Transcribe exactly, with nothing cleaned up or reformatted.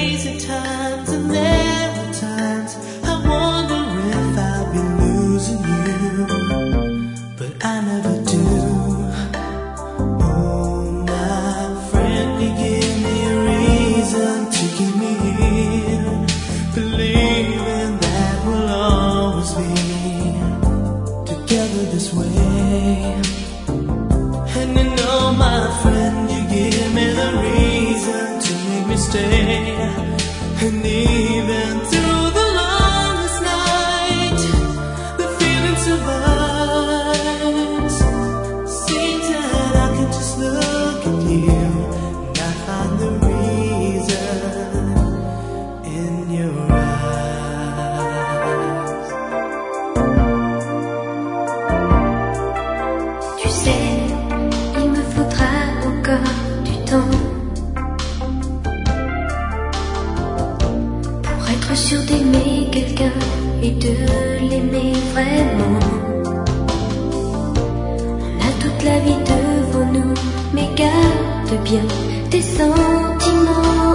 crazy times, and there are times I wonder if I'll be losing you, but I never do. Oh, my friend, you give me a reason to keep me here, believing that we'll always be together this way. And you know, my friend, you give me the reason to make me stay. And even through the longest night, the feeling survives. Seems that I can just look at you and I find the reason in your eyes. Tu sais, il me faudra encore du temps pour être sûr d'aimer quelqu'un et de l'aimer vraiment. On a toute la vie devant nous, mais garde bien tes sentiments.